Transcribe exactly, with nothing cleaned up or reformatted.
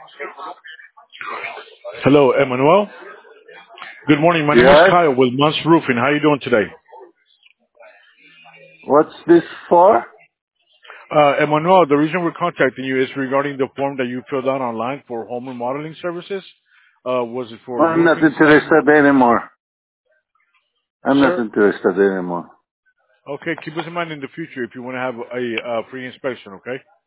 Hello, Emmanuel. Good morning. My name is Yes. Kyle with Munts Roofing. How are you doing today? What's this for? Uh, Emmanuel, the reason we're contacting you is regarding the form that you filled out online for home remodeling services. Uh, was it for I'm not roofing, siding? interested anymore. I'm not Sir? interested anymore. Okay, keep us in mind in the future if you want to have a uh, free inspection, okay?